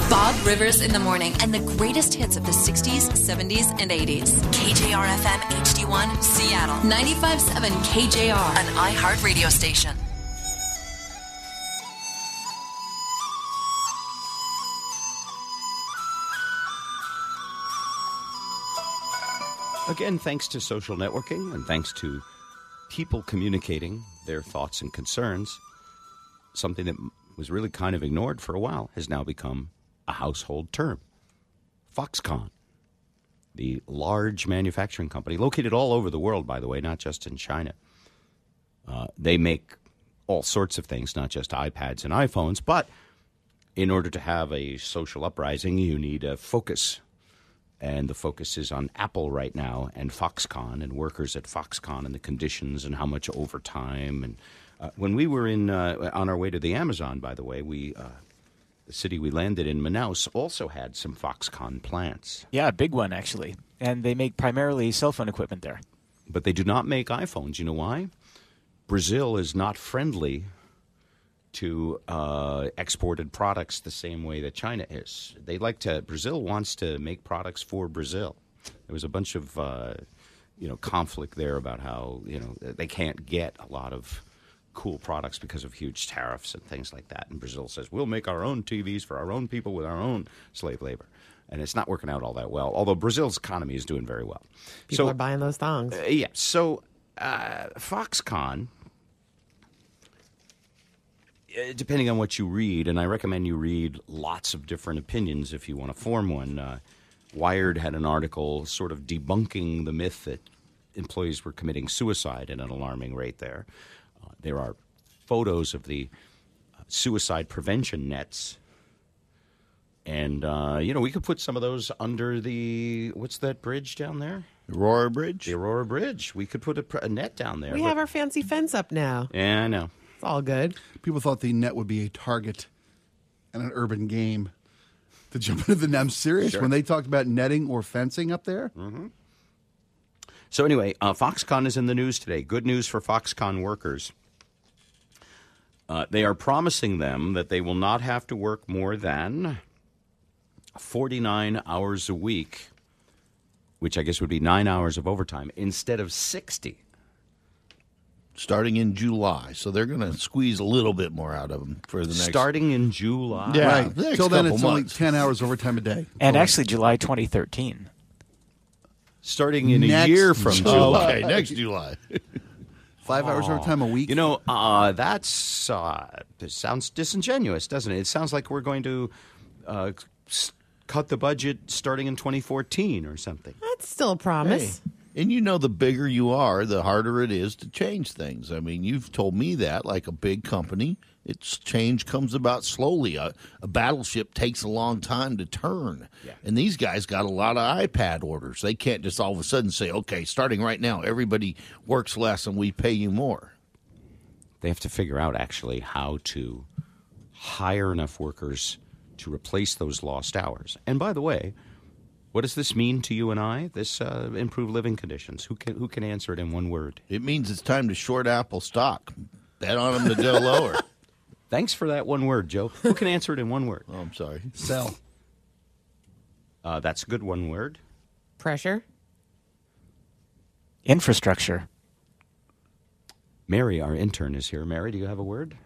Bob Rivers in the morning and the greatest hits of the 60s, 70s, and 80s. KJR-FM HD1, Seattle. 95.7 KJR, an iHeart radio station. Again, thanks to social networking and thanks to people communicating their thoughts and concerns, something that was really kind of ignored for a while has now become a household term. Foxconn, the large manufacturing company, located all over the world, by the way, not just in China. They make all sorts of things, not just iPads and iPhones, but in order to have a social uprising, you need a focus. And the focus is on Apple right now and Foxconn and workers at Foxconn and the conditions and how much overtime. And when we were on our way to the Amazon, by the way, the city we landed in, Manaus, also had some Foxconn plants. Yeah, a big one, actually. And they make primarily cell phone equipment there. But they do not make iPhones. You know why? Brazil is not friendly to exported products the same way that China is. Brazil wants to make products for Brazil. There was a bunch of conflict there about how they can't get a lot of cool products because of huge tariffs and things like that. And Brazil says, we'll make our own TVs for our own people with our own slave labor. And it's not working out all that well, although Brazil's economy is doing very well. People are buying those thongs. Yeah. So Foxconn, depending on what you read, and I recommend you read lots of different opinions if you want to form one. Wired had an article sort of debunking the myth that employees were committing suicide at an alarming rate there. There are photos of the suicide prevention nets. And, we could put some of those under what's that bridge down there? Aurora Bridge? The Aurora Bridge. We could put a net down there. We have our fancy fence up now. Yeah, I know. It's all good. People thought the net would be a target and an urban game to jump into the net. I'm serious. Sure. When they talked about netting or fencing up there. Mm-hmm. So anyway, Foxconn is in the news today. Good news for Foxconn workers. They are promising them that they will not have to work more than 49 hours a week, which I guess would be 9 hours of overtime, instead of 60. Starting in July. So they're going to squeeze a little bit more out of them for the next... Starting in July? Yeah. Right. Till then, it's only 10 hours overtime a day. And actually July 2013. Starting in a year from July. Oh, okay, next July. 5 hours overtime a week? That sounds disingenuous, doesn't it? It sounds like we're going to cut the budget starting in 2014 or something. That's still a promise. Hey. And the bigger you are, the harder it is to change things. I mean, you've told me that, like a big company, change comes about slowly. A battleship takes a long time to turn. Yeah. And these guys got a lot of iPad orders. They can't just all of a sudden say, okay, starting right now, everybody works less and we pay you more. They have to figure out, actually, how to hire enough workers to replace those lost hours. And by the way, what does this mean to you and I, this improved living conditions? Who can answer it in one word? It means it's time to short Apple stock. Bet on them to go lower. Thanks for that one word, Joe. Who can answer it in one word? Oh, I'm sorry. Sell. That's a good one word. Pressure. Infrastructure. Mary, our intern, is here. Mary, do you have a word?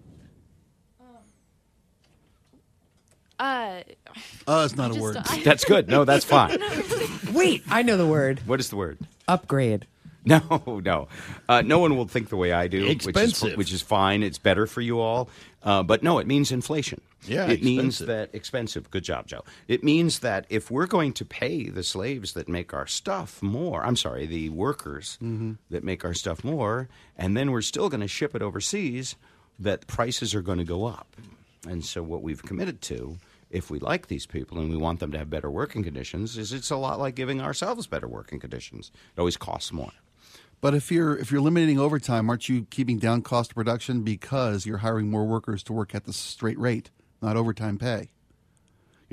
It's not a word. That's good. No, that's fine. Wait, I know the word. What is the word? Upgrade. No. No one will think the way I do, Expensive. which is fine. It's better for you all. But no, it means inflation. Yeah, it means expensive. that expensive. Good job, Joe. It means that if we're going to pay the slaves that make our stuff more, the workers that make our stuff more, and then we're still going to ship it overseas, that prices are going to go up. And so what we've committed to, if we like these people and we want them to have better working conditions, is it's a lot like giving ourselves better working conditions. It always costs more. But if you're limiting overtime, aren't you keeping down cost of production because you're hiring more workers to work at the straight rate, not overtime pay?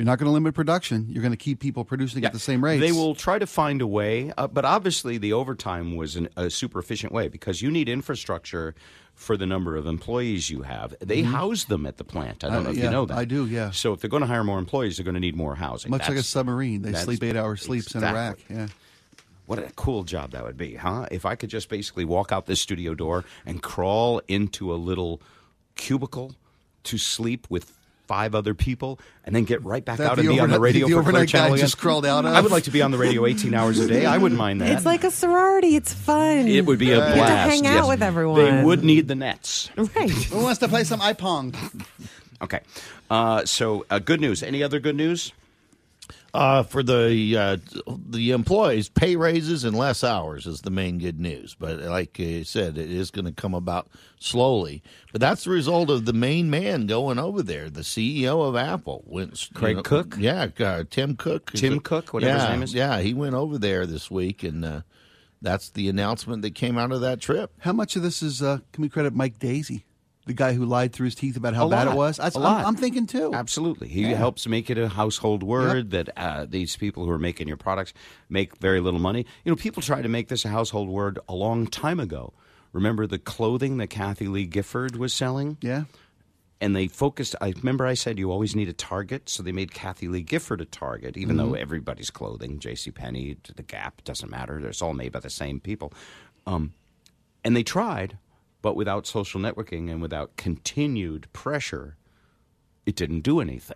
You're not going to limit production. You're going to keep people producing at the same rates. They will try to find a way, but obviously the overtime was a super efficient way because you need infrastructure for the number of employees you have. They house them at the plant. I don't know if you know that. I do, yeah. So if they're going to hire more employees, they're going to need more housing. Much like a submarine. They sleep 8-hour sleeps in a rack. Yeah. What a cool job that would be, huh? If I could just basically walk out this studio door and crawl into a little cubicle to sleep with 5 other people and then get right back out and be on the radio for Clear Channel again. Just crawled out of. I would like to be on the radio 18 hours a day. I wouldn't mind that. It's like a sorority. It's fun. It would be a blast. You get to hang out with everyone. They would need the nets. Right. Who wants to play some iPong? Okay. So good news. Any other good news? For the employees, pay raises and less hours is the main good news. But like I said, it is going to come about slowly. But that's the result of the main man going over there, the CEO of Apple. Craig Cook? Yeah, Tim Cook. Tim Cook, whatever his name is? Yeah, he went over there this week, and that's the announcement that came out of that trip. How much of this is, can we credit Mike Daisy? The guy who lied through his teeth about how bad it was? A lot. I'm thinking, too. Absolutely. He helps make it a household word that these people who are making your products make very little money. You know, people tried to make this a household word a long time ago. Remember the clothing that Kathy Lee Gifford was selling? Yeah. And they focused, I remember I said you always need a target, so they made Kathy Lee Gifford a target, even though everybody's clothing, JCPenney, The Gap, doesn't matter. It's all made by the same people. And they tried. But without social networking and without continued pressure, it didn't do anything.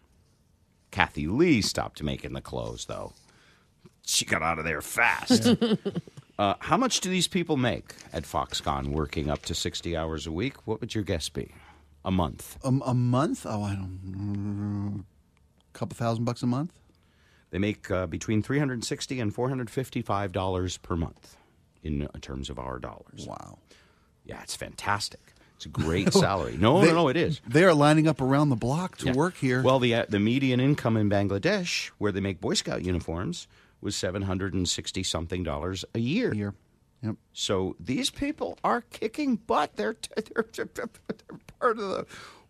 Kathy Lee stopped making the clothes, though. She got out of there fast. Yeah. How much do these people make at Foxconn working up to 60 hours a week? What would your guess be? A month? A month? Oh, I don't know. A couple $1,000 a month? They make between $360 and $455 per month in terms of our dollars. Wow. Yeah, it's fantastic. It's a great salary. No, it is. They are lining up around the block to work here. Well, the median income in Bangladesh, where they make Boy Scout uniforms, was $760-something a year. Yep. So these people are kicking butt. They're part of the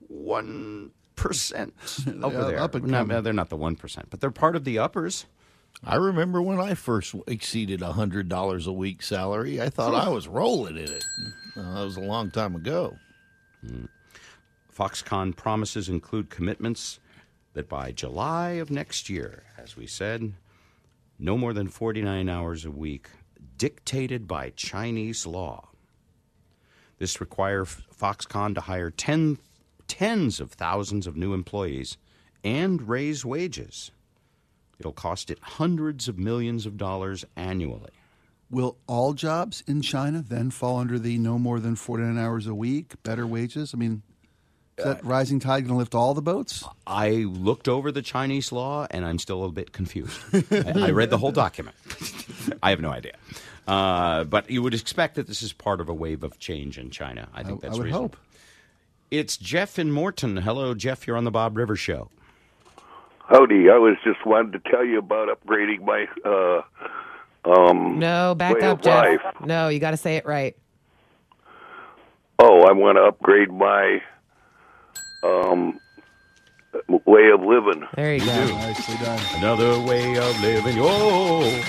1% over there. They're not the 1%, but they're part of the uppers. I remember when I first exceeded $100 a week salary. I thought I was rolling in it. That was a long time ago. Foxconn promises include commitments that by July of next year, as we said, no more than 49 hours a week, dictated by Chinese law. This requires Foxconn to hire tens of thousands of new employees and raise wages. It'll cost it hundreds of millions of dollars annually. Will all jobs in China then fall under the no more than 49 hours a week, better wages? I mean, is that rising tide going to lift all the boats? I looked over the Chinese law, and I'm still a bit confused. I read the whole document. I have no idea. But you would expect that this is part of a wave of change in China. I think that's I would reasonable. hope. It's Jeff in Morton. Hello, Jeff. You're on the Bob Rivers Show. Howdy. I was just wanted to tell you about upgrading my No, back way up, of Jeff. life. No, you got to say it right. Oh, I want to upgrade my way of living. There you go. Nicely done. Another way of living. Oh,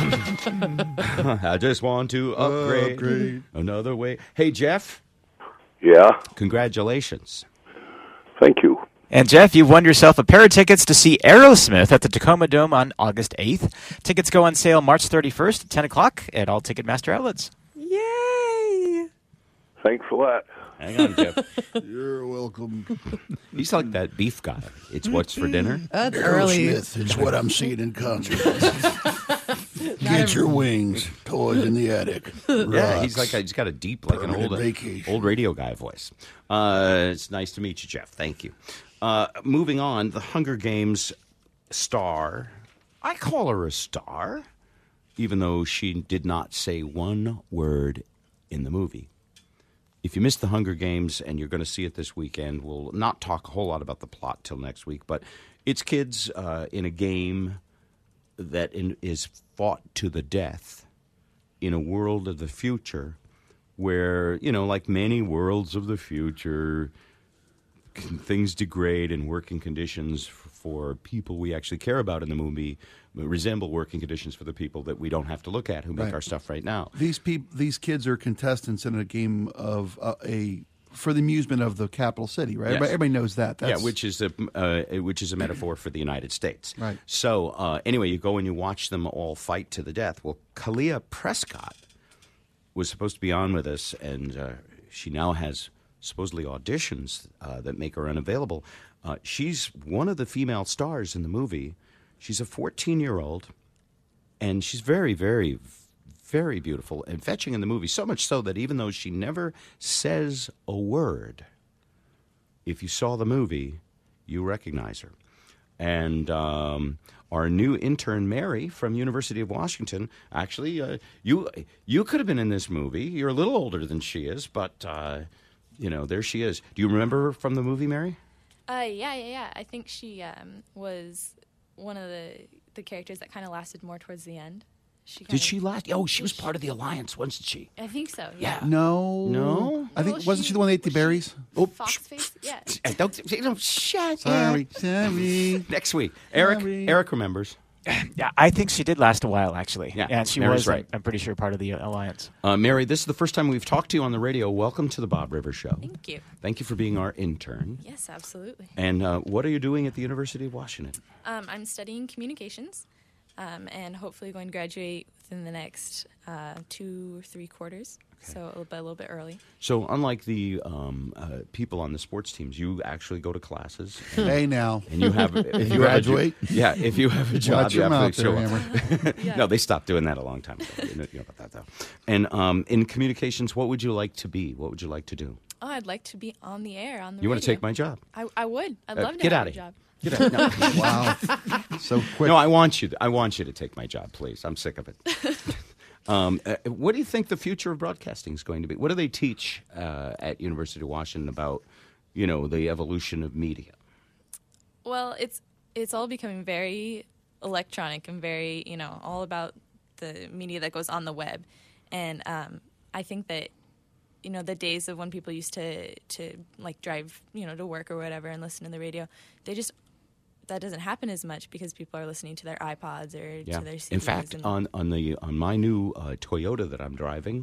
I just want to upgrade. Another way. Hey, Jeff. Yeah. Congratulations. Thank you. And Jeff, you've won yourself a pair of tickets to see Aerosmith at the Tacoma Dome on August 8th. Tickets go on sale March 31st at 10 o'clock at all Ticketmaster outlets. Yay! Thanks a lot. Hang on, Jeff. You're welcome. He's like that beef guy. It's what's for dinner. That's early. is what I'm seeing in concert. Get your wings. Toys in the attic. Yeah, he's got a deep, like an Permanent old radio guy voice. It's nice to meet you, Jeff. Thank you. Moving on, the Hunger Games star. I call her a star, even though she did not say one word in the movie. If you missed the Hunger Games and you're going to see it this weekend, we'll not talk a whole lot about the plot till next week. But it's kids in a game that is fought to the death in a world of the future where, like many worlds of the future, things degrade and working conditions for people we actually care about in the movie resemble working conditions for the people that we don't have to look at who make Right. our stuff right now. These kids are contestants in a game of for the amusement of the capital city, right? Yes. Everybody knows that. That's, which is a metaphor for the United States. Right. So anyway, you go and you watch them all fight to the death. Well, Kalia Prescott was supposed to be on with us, and she now has supposedly auditions that make her unavailable. She's one of the female stars in the movie. She's a 14-year-old, and she's very, very, very beautiful and fetching in the movie, so much so that even though she never says a word, if you saw the movie, you recognize her. And our new intern, Mary, from University of Washington, actually, you could have been in this movie. You're a little older than she is, but, there she is. Do you remember her from the movie, Mary? Yeah. I think she was one of the characters that kind of lasted more towards the end. Did she last? Oh, she was part of the Alliance, wasn't she? I think so. Yeah. No. I think, wasn't she the one that ate the berries? Foxface? Yeah. Don't shut Sorry. Next week. Eric Sorry. Eric remembers. Yeah, I think she did last a while, actually. Yeah, and she Mary's was, right. I'm pretty sure, part of the Alliance. Mary, this is the first time we've talked to you on the radio. Welcome to the Bob Rivers Show. Thank you. Thank you for being our intern. Yes, absolutely. And what are you doing at the University of Washington? I'm studying communications and hopefully going to graduate within the next 2 or 3 quarters. Okay. So a little bit early. So unlike the people on the sports teams, you actually go to classes. Hey, now. And you have if you graduate? If you have a job, Watch you your have mouth to there, show up. Hammer. Yeah. No, they stopped doing that a long time ago. You know about that, though. And in communications, what would you like to be? What would you like to do? Oh, I'd like to be on the air, on the You radio. want to take my job? I would. I'd love to get have out a of here. job. Get out. No. Wow. So quick. No, I want you to take my job, please. I'm sick of it. What do you think the future of broadcasting is going to be? What do they teach at University of Washington about, the evolution of media? Well, it's all becoming very electronic and very, all about the media that goes on the web. And I think that, the days of when people used to like drive, to work or whatever and listen to the radio, that doesn't happen as much because people are listening to their iPods or to their CDs. In fact, on my new Toyota that I'm driving,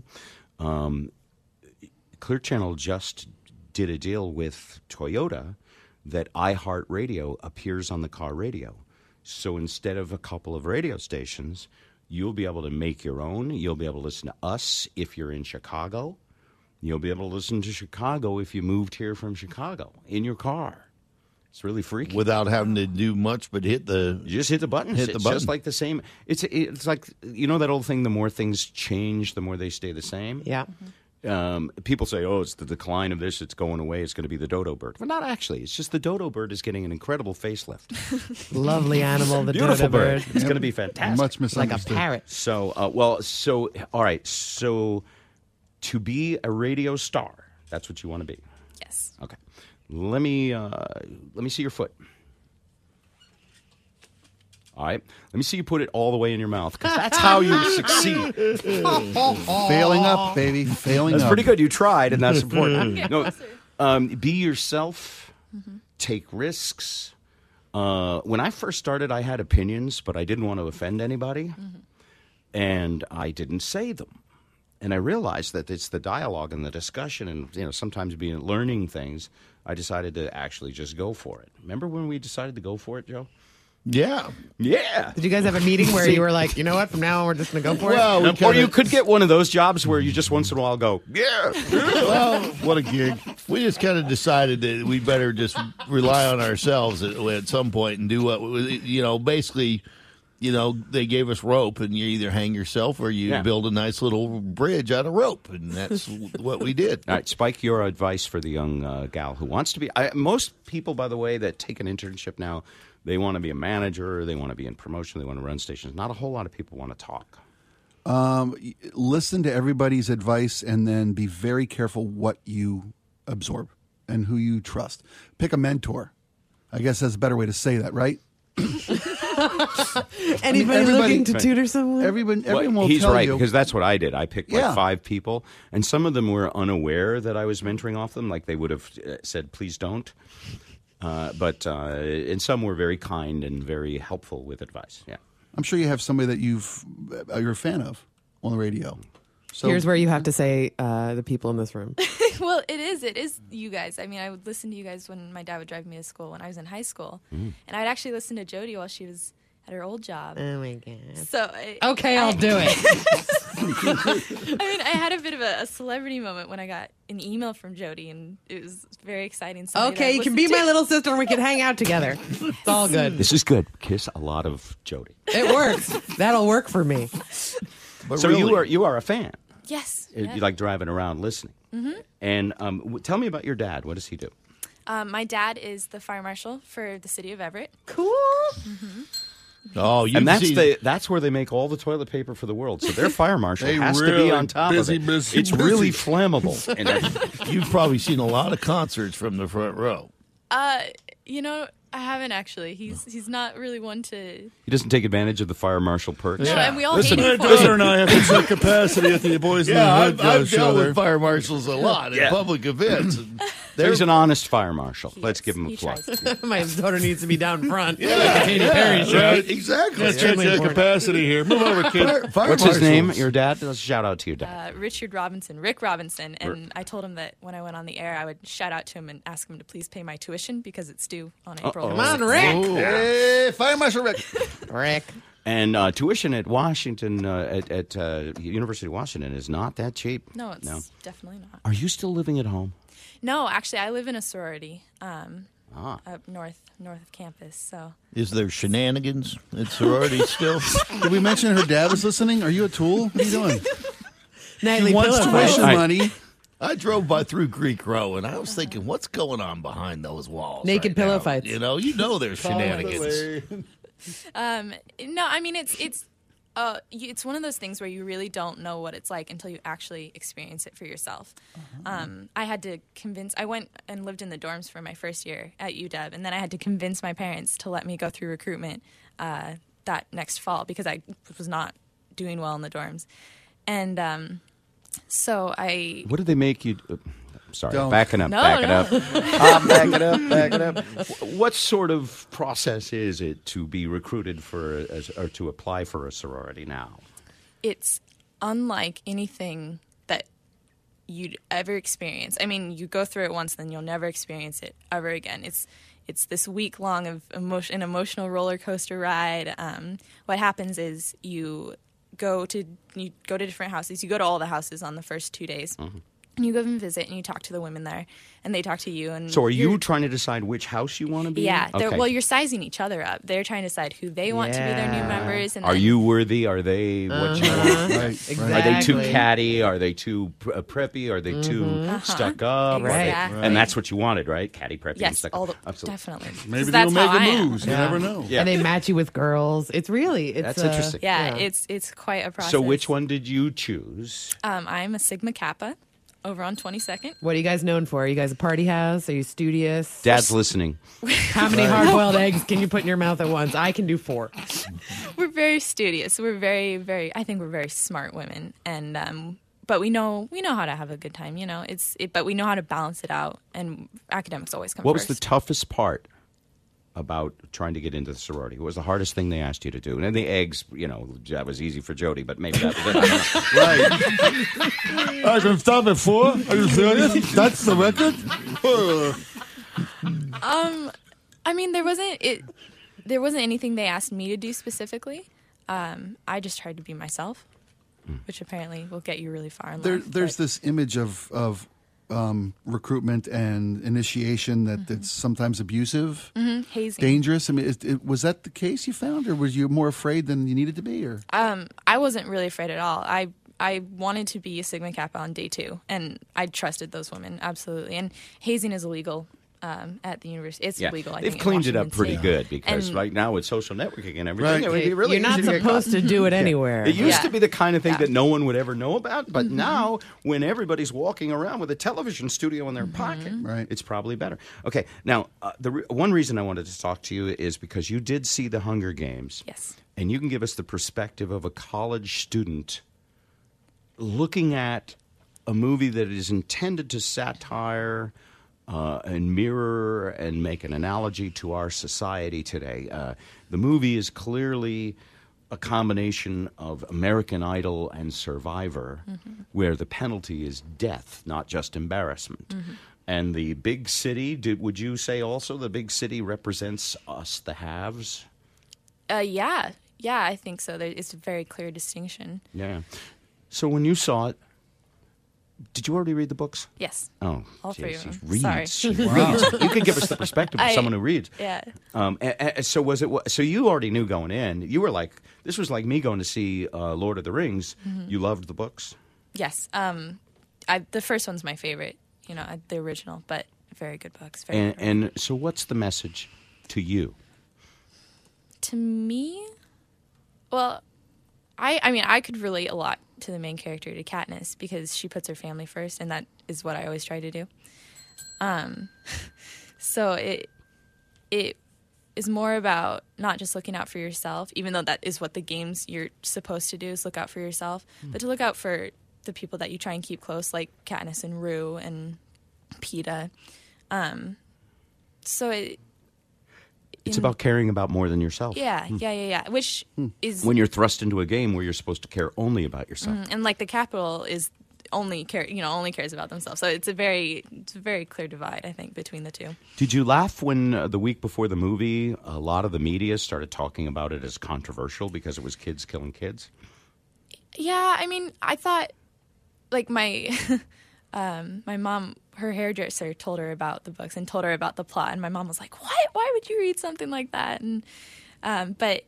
Clear Channel just did a deal with Toyota that iHeartRadio appears on the car radio. So instead of a couple of radio stations, you'll be able to make your own. You'll be able to listen to us if you're in Chicago. You'll be able to listen to Chicago if you moved here from Chicago in your car. It's really freaky. Without having to do much but hit the... You just hit the button. Hit the button. Just like the same. It's like, that old thing, the more things change, the more they stay the same. Yeah. People say, it's the decline of this, it's going away, it's going to be the dodo bird. Well, not actually. It's just the dodo bird is getting an incredible facelift. Lovely animal, the Beautiful dodo bird. It's going to be fantastic. Much Like a misunderstood. parrot. So, all right. So, to be a radio star, that's what you want to be. Yes. Okay. Let me see your foot. All right. Let me see you put it all the way in your mouth, because that's how you succeed. Failing up, baby. Failing That's up. pretty good. You tried, and that's I'm important. getting No, closer. be yourself. Take risks. When I first started, I had opinions, but I didn't want to offend anybody, and I didn't say them. And I realized that it's the dialogue and the discussion, and sometimes being learning things. I decided to actually just go for it. Remember when we decided to go for it, Joe? Yeah. Yeah. Did you guys have a meeting where you were like, you know what, from now on we're just going to go for Well, it? we Or kinda- you could get one of those jobs where you just once in a while go, yeah. Well, what a gig. We just kind of decided that we better just rely on ourselves at some point and do what, basically, they gave us rope, and you either hang yourself or you Yeah. build a nice little bridge out of rope, and that's what we did. All right, Spike, your advice for the young gal who wants to be. Most people, by the way, that take an internship now, they want to be a manager, they want to be in promotion, they want to run stations. Not a whole lot of people want to talk. Listen to everybody's advice and then be very careful what you absorb and who you trust. Pick a mentor. I guess that's a better way to say that, right? Anybody everybody- looking to tutor someone? Everyone Well, will he's tell right, you. because that's what I did. I picked like Yeah. 5 people, and some of them were unaware that I was mentoring off them. Like they would have said, "Please don't." And some were very kind and very helpful with advice. Yeah. I'm sure you have somebody that you're a fan of on the radio. So Here's where you have to say the people in this room. Well, it is you guys. I mean, I would listen to you guys when my dad would drive me to school when I was in high school, and I'd actually listen to Jody while she was at her old job. Oh my god. So Okay, I'll do it. I mean, I had a bit of a celebrity moment when I got an email from Jody, and it was very exciting. Somebody that Okay, I you can listened be to. my little sister and we can hang out together. It's all good. This is good. Kiss a lot of Jody. It works. That'll work for me. But So really, you are a fan. Yes. You like driving around listening. Mm-hmm. And tell me about your dad. What does he do? My dad is the fire marshal for the city of Everett. Cool. oh, And that's where they make all the toilet paper for the world. So their fire marshal They has to really be on top busy, of it. busy, It's busy. really flammable. And that- You've probably seen a lot of concerts from the front row. You know, I haven't actually. He's not really one to. he doesn't take advantage of the fire marshal perks. No, and we all Listen, hate him my for daughter it. and I have to check capacity at the Boys in the Yeah, Hood I've show dealt there. with fire marshals a lot at public events. And He's an honest fire marshal. Let's give him a He plug. tries to. My daughter needs to be down front. Like the Katy Perry show. Right, exactly. Let's check Extremely important. capacity here. Move over, kid. Fire What's his name? marshals. Your dad? Let's shout out to your dad. Rick Robinson, and I told him that when I went on the air, I would shout out to him and ask him to please pay my tuition because it's due on April. Come on, Rick. Hey, Fire Marshal Rick. Rick. And tuition at Washington, at University of Washington, is not that cheap. No, it's definitely not. Are you still living at home? No, actually, I live in a sorority up north of campus. So Is there shenanigans at sorority still? Did we mention her dad was listening? Are you a tool? What are you doing? Nightly He wants pillow tuition fight. money. I drove by through Greek Row, and I was thinking, what's going on behind those walls? Naked right pillow now? fights. You know there's shenanigans. no, I mean it's one of those things where you really don't know what it's like until you actually experience it for yourself. I had to I went and lived in the dorms for my first year at UW, and then I had to convince my parents to let me go through recruitment that next fall because I was not doing well in the dorms. And so What did they make you? Sorry, Don't. backing up. No, Back no. it up. Back it up. What sort of process is it to be recruited or to apply for a sorority now? It's unlike anything that you'd ever experience. I mean, you go through it once, then you'll never experience it ever again. It's this week long of an emotional roller coaster ride. What happens is you go to different houses. You go to all the houses on the first 2 days. Mm-hmm. And you go and visit, and you talk to the women there, and they talk to you. And So are you you're- trying to decide which house you want to be Yeah. in? Okay. Well, you're sizing each other up. They're trying to decide who they want to be their new Yeah. members. And Are then- you worthy? Are they what you want? Right. Exactly. Are they too catty? Are they too preppy? Are they too stuck up? Are they- Exactly. and that's what you wanted, right? Catty, preppy, and Yes, stuck all up. the, Absolutely. definitely. Maybe 'Cause they'll that's make how a I am. moves. You never know. Yeah. And they match you with girls. It's That's interesting. Yeah, it's quite a process. So which one did you choose? I'm a Sigma Kappa over on 22nd. What are you guys known for? Are you guys a party house? Are you studious? Dad's listening. How many hard-boiled eggs can you put in your mouth at once? I can do 4. We're very studious. We're very, very. I think we're very smart women, and but we know how to have a good time. You know, but we know how to balance it out, and academics always come What was first. the toughest part about trying to get into the sorority? What was the hardest thing they asked you to do? And the eggs, that was easy for Jody, but maybe that was it. I don't know. I can stop at 4. Are you serious? That's the record? I mean, there wasn't anything they asked me to do specifically. I just tried to be myself, which apparently will get you really far in life. There's but- this image of recruitment and initiation that's sometimes abusive, hazing. dangerous. I mean, was that the case you found, or was you more afraid than you needed to be? Or I wasn't really afraid at all. I wanted to be a Sigma Kappa on day 2, and I trusted those women absolutely. And hazing is illegal at the university. It's Yeah, legal. I they've think, in cleaned it up Washington pretty State. good because And- right now with social networking and everything, Right. it would be really You're not easy to get supposed caught. to do it anywhere. It used Yeah. to be the kind of thing Yeah. that no one would ever know about, but now when everybody's walking around with a television studio in their pocket, Right. it's probably better. Okay, now one reason I wanted to talk to you is because you did see the Hunger Games. Yes. And you can give us the perspective of a college student looking at a movie that is intended to satire and mirror and make an analogy to our society today. The movie is clearly a combination of American Idol and Survivor, where the penalty is death, not just embarrassment. And the big city, would you say also the big city represents us, the haves? Yeah, I think so. It's a very clear distinction. Yeah. So when you saw it, did you already read the books? Yes. Oh, All three geez, of she them. reads. Sorry. She reads. You could give us the perspective of someone who reads. Yeah. So was it? So you already knew going in. You were like, this was like me going to see Lord of the Rings. You loved the books. Yes. The first one's my favorite. The original, but very good books. Very good. And so what's the message to you? To me, well, I mean, I could relate a lot to the main character, to Katniss, because she puts her family first, and that is what I always try to do. So it is more about not just looking out for yourself, even though that is what the games you're supposed to do, is look out for yourself, but to look out for the people that you try and keep close, like Katniss and Rue and Peeta. So It's about caring about more than yourself. Yeah. Which is When you're thrust into a game where you're supposed to care only about yourself. and like the Capitol is only cares about themselves. So it's a very clear divide, I think, between the two. Did you laugh when the week before the movie, a lot of the media started talking about it as controversial because it was kids killing kids? Yeah, I mean, I thought like my my mom, her hairdresser told her about the books and told her about the plot, and my mom was like, "What? Why would you read something like that?" And but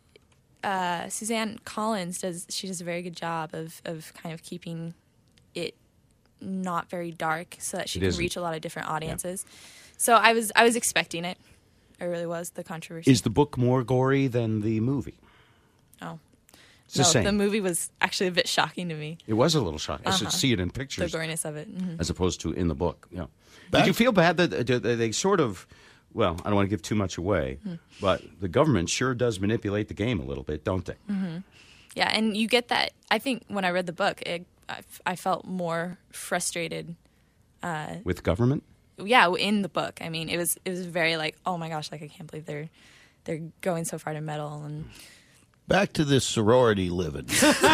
Suzanne Collins does a very good job of kind of keeping it not very dark so that she can reach a lot of different audiences. So I was expecting it. I really was, the controversy. Is the book more gory than the movie? Oh. It's the same. The movie was actually a bit shocking to me. It was a little shocking. I should see it in The pictures goriness of it. Mhm. as opposed to in the book. Yeah. Did you feel bad that they sort of, well, I don't want to give too much away, but the government sure does manipulate the game a little bit, don't they? Yeah, and you get that. I think when I read the book, I felt more frustrated. With government? Yeah, in the book. I mean, it was very like, oh my gosh, like I can't believe they're going so far to meddle. And back to this sorority living.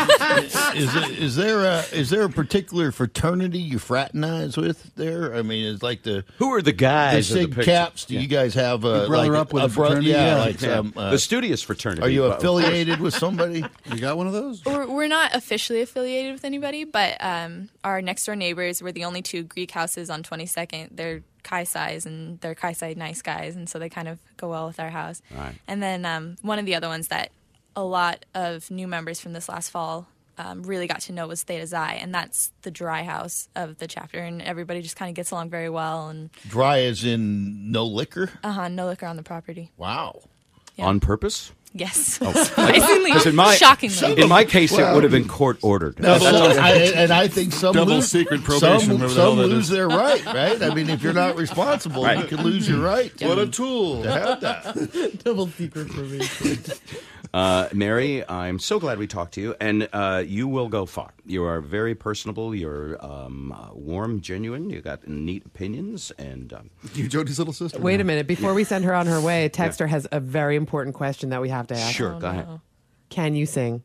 Is there a particular fraternity you fraternize with there? I mean, it's like who are the guys? The Sig picture? Caps. Do you guys have brother up with a fraternity? Yeah, Yeah. like some. The Studious fraternity. Are you affiliated with somebody? You got one of those? we're not officially affiliated with anybody, but our next door neighbors, we're the only two Greek houses on 22nd. They're Chi Psis, and they're Chi Psi nice guys, and so they kind of go well with our house. Right. And then one of the other ones that a lot of new members from this last fall really got to know was Theta Xi, and that's the dry house of the chapter, and everybody just kind of gets along very well. And Dry as in no liquor? no liquor on the property. Wow. Yeah. On purpose? Yes. Surprisingly, 'Cause shockingly. in my case, it would have been court ordered. I think some Double lose, secret probation, whatever the hell some that lose is. their right, right? I mean, if you're not responsible, you can lose your right. What a tool. to have that. Double secret for me. Mary, I'm so glad we talked to you, and you will go far. You are very personable. You're warm, genuine. You got neat opinions, and You Jody's little sister. Wait a minute. Before we send her on her way, Texter has a very important question that we have to ask. sure, go ahead. Can you sing?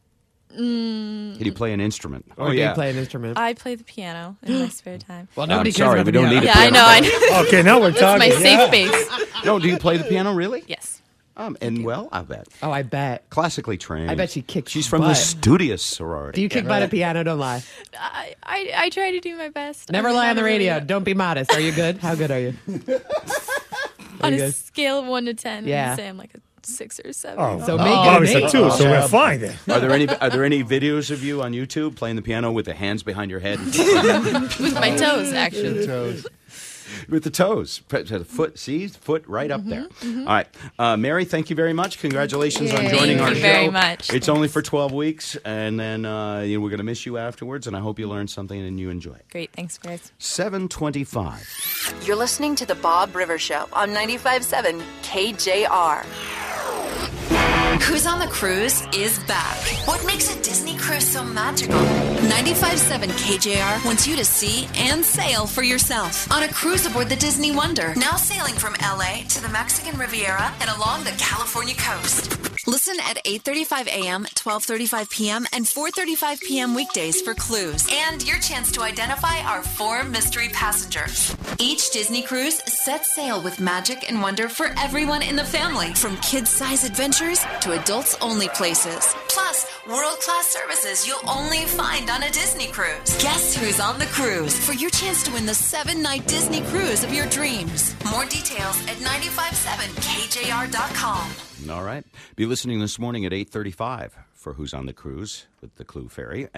Can you play an instrument? Or do you play an instrument? I play the piano in my spare time. Well, I'm nobody cares sorry, about we the don't piano. need a Yeah, I know. Okay, now we're That's talking. my safe base. No, do you play the piano really? Yes. And well, I bet. Oh, I bet. Classically trained. I bet she kicks She's from the butt. Studious sorority. Do you kick butt at piano? Don't lie. I try to do my best. Never I'm lie not on the really radio. Don't be modest. Are you good? How good are you? on a good? scale of 1 to 10, Yeah. I'd say I'm like a 6 or 7. Oh, So make it I was an a eight. 2, so we're fine then. Are there any videos of you on YouTube playing the piano with the hands behind your head? With my toes, actually. With the toes. Foot, see? Foot right up there. All right. Mary, thank you very much. Congratulations on joining our show. Thank you very much. It's only for 12 weeks, and then we're going to miss you afterwards, and I hope you learned something and you enjoy it. Great. Thanks, guys. 7:25. You're listening to The Bob Rivers Show on 95.7 KJR. Who's on the Cruise is back. What makes a Disney cruise so magical? 95.7 KJR wants you to see and sail for yourself on a cruise aboard the Disney Wonder. Now sailing from LA to the Mexican Riviera and along the California coast. Listen at 8:35 a.m., 12:35 p.m., and 4:35 p.m. weekdays for clues and your chance to identify our 4 mystery passengers. Each Disney cruise sets sail with magic and wonder for everyone in the family, from kids-size adventures to adults-only places. Plus, world-class services you'll only find on a Disney cruise. Guess who's on the cruise for your chance to win the 7-night Disney cruise of your dreams. More details at 957kjr.com. All right. Be listening this morning at 8:35 for Who's on the Cruise with the Clue Fairy.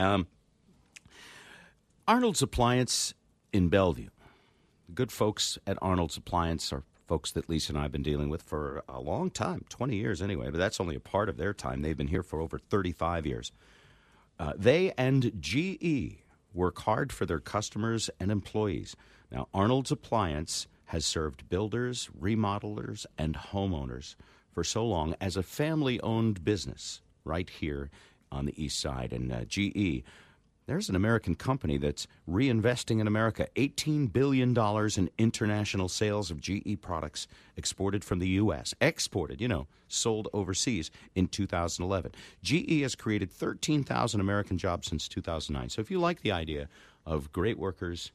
Arnold's Appliance in Bellevue. The good folks at Arnold's Appliance are folks that Lisa and I have been dealing with for a long time, 20 years anyway, but that's only a part of their time. They've been here for over 35 years. They and GE work hard for their customers and employees. Now, Arnold's Appliance has served builders, remodelers, and homeowners for so long as a family-owned business right here on the east side. And GE, there's an American company that's reinvesting in America. $18 billion in international sales of GE products exported from the U.S. Exported, sold overseas in 2011. GE has created 13,000 American jobs since 2009. So if you like the idea of great workers,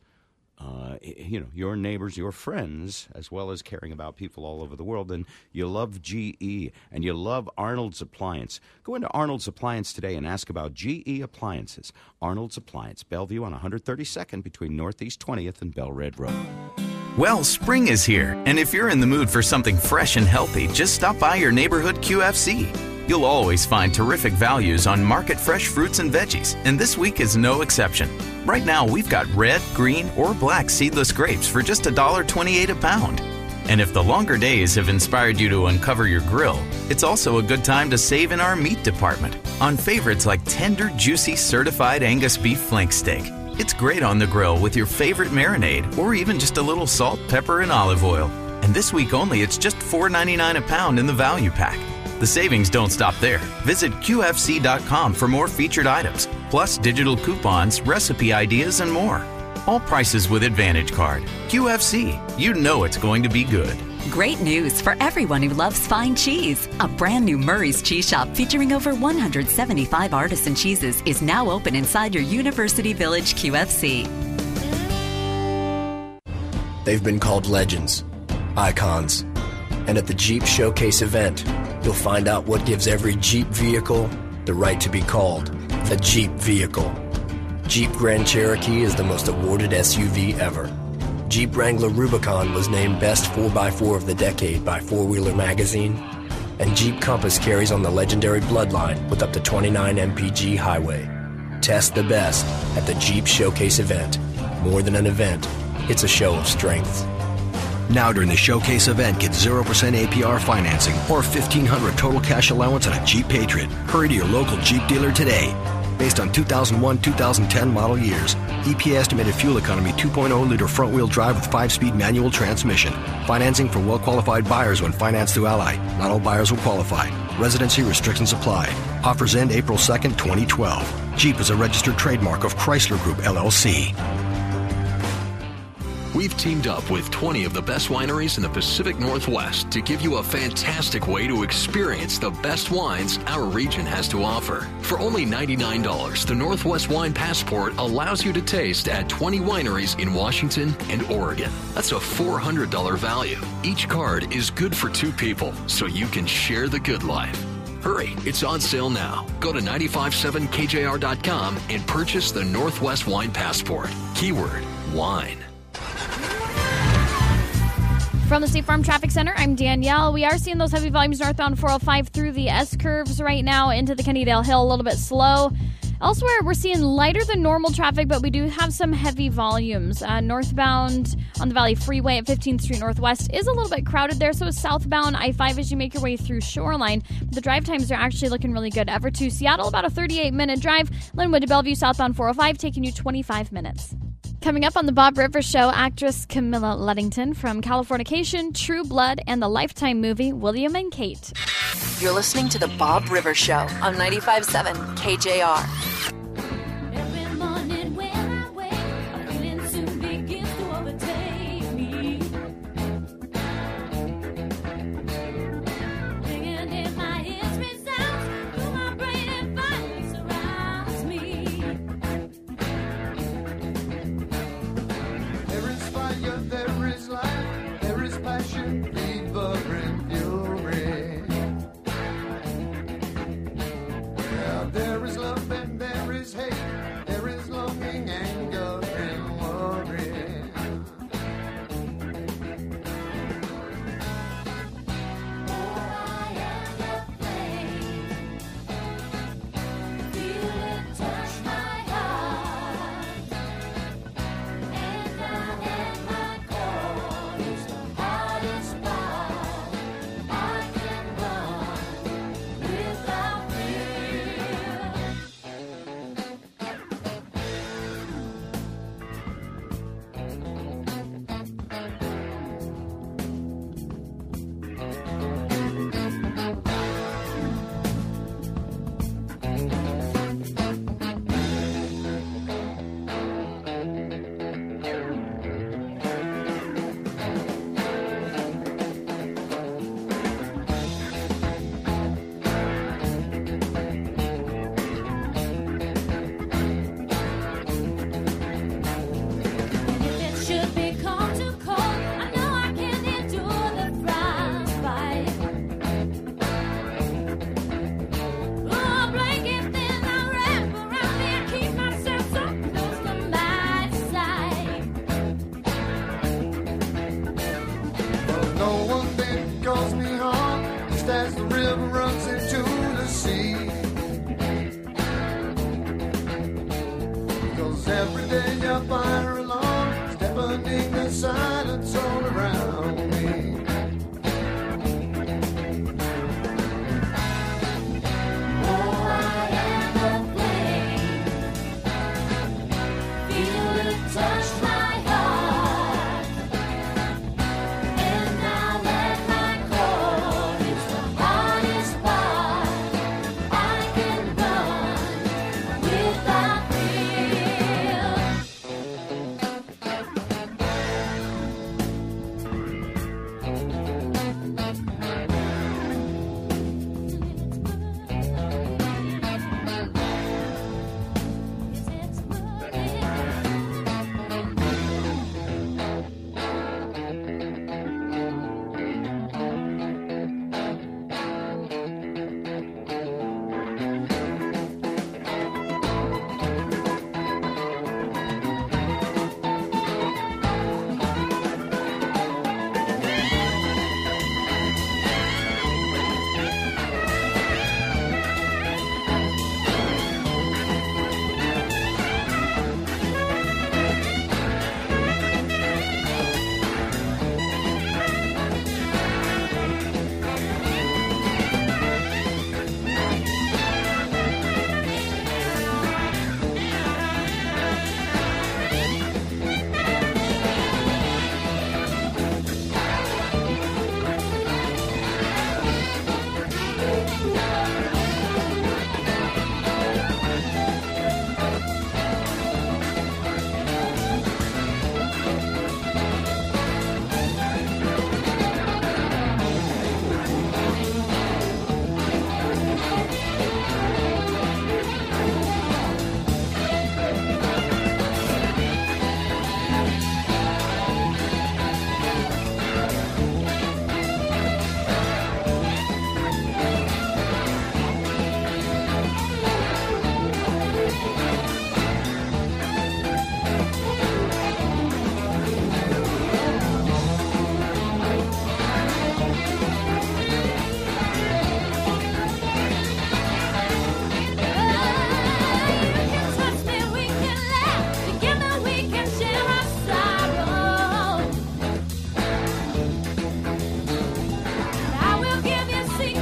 your neighbors, your friends, as well as caring about people all over the world, then you love GE and you love Arnold's Appliance. Go into Arnold's Appliance today and ask about GE Appliances. Arnold's Appliance, Bellevue on 132nd between Northeast 20th and Bell Red Road. Well, spring is here, and if you're in the mood for something fresh and healthy, just stop by your neighborhood QFC. You'll always find terrific values on market fresh fruits and veggies, and this week is no exception. Right now, we've got red, green, or black seedless grapes for just $1.28 a pound. And if the longer days have inspired you to uncover your grill, it's also a good time to save in our meat department on favorites like tender, juicy, certified Angus beef flank steak. It's great on the grill with your favorite marinade or even just a little salt, pepper, and olive oil. And this week only, it's just $4.99 a pound in the value pack. The savings don't stop there. Visit QFC.com for more featured items, plus digital coupons, recipe ideas, and more. All prices with Advantage Card. QFC, you know it's going to be good. Great news for everyone who loves fine cheese. A brand new Murray's Cheese Shop featuring over 175 artisan cheeses is now open inside your University Village QFC. They've been called legends, icons, and at the Jeep Showcase event, you'll find out what gives every Jeep vehicle the right to be called a Jeep vehicle. Jeep Grand Cherokee is the most awarded SUV ever. Jeep Wrangler Rubicon was named Best 4x4 of the Decade by 4Wheeler Magazine. And Jeep Compass carries on the legendary Bloodline with up to 29 mpg highway. Test the best at the Jeep Showcase event. More than an event, it's a show of strength. Now during the Showcase event, get 0% APR financing or $1,500 total cash allowance on a Jeep Patriot. Hurry to your local Jeep dealer today. Based on 2001-2010 model years, EPA estimated fuel economy 2.0-liter front-wheel drive with 5-speed manual transmission. Financing for well-qualified buyers when financed through Ally. Not all buyers will qualify. Residency restrictions apply. Offers end April 2nd, 2012. Jeep is a registered trademark of Chrysler Group, LLC. We've teamed up with 20 of the best wineries in the Pacific Northwest to give you a fantastic way to experience the best wines our region has to offer. For only $99, the Northwest Wine Passport allows you to taste at 20 wineries in Washington and Oregon. That's a $400 value. Each card is good for 2 people, so you can share the good life. Hurry, it's on sale now. Go to 957kjr.com and purchase the Northwest Wine Passport. Keyword, wine. From the State Farm Traffic Center, I'm Danielle. We are seeing those heavy volumes northbound 405 through the S-curves right now into the Kennydale Hill, a little bit slow. Elsewhere, we're seeing lighter than normal traffic, but we do have some heavy volumes. Northbound on the Valley Freeway at 15th Street Northwest is a little bit crowded there, so is southbound I-5 as you make your way through Shoreline. The drive times are actually looking really good. Everett to Seattle, about a 38-minute drive. Linwood to Bellevue, southbound 405, taking you 25 minutes. Coming up on the Bob Rivers Show, actress Camilla Luddington from Californication, True Blood, and the Lifetime movie William and Kate. You're listening to The Bob Rivers Show on 95.7 KJR.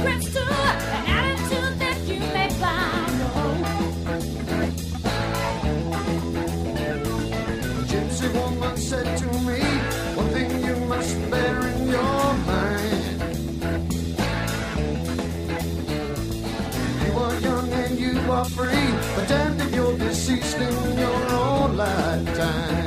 secrets to an attitude that you may find. The gypsy woman said to me, one thing you must bear in your mind. You are young and you are free, but damned if you're deceased in your own lifetime.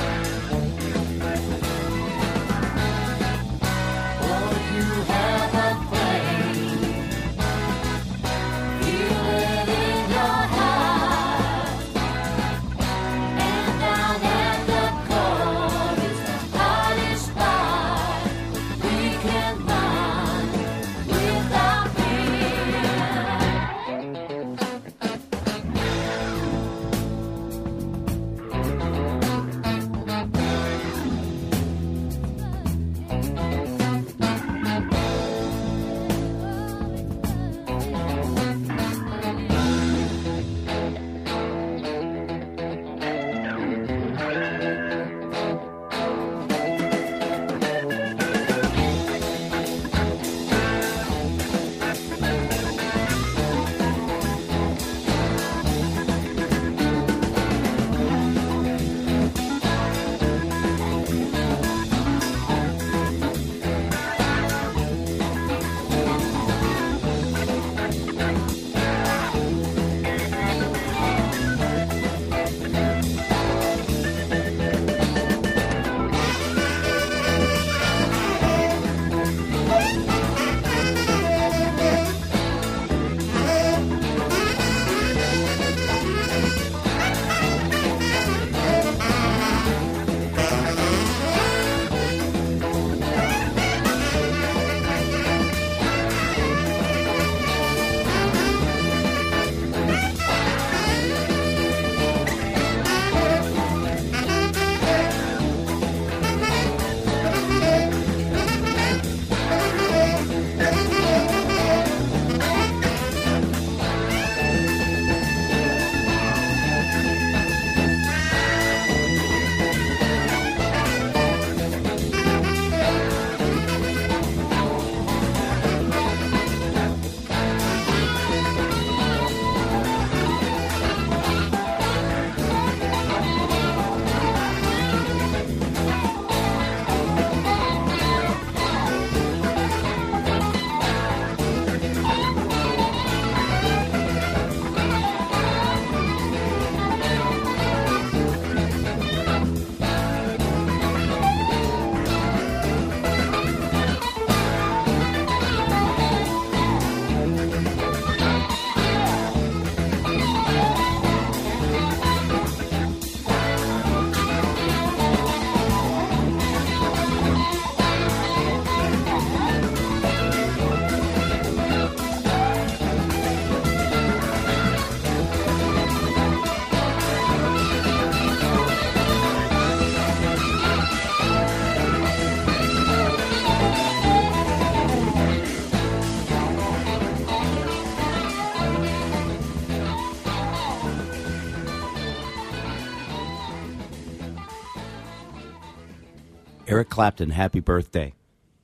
Eric Clapton, happy birthday.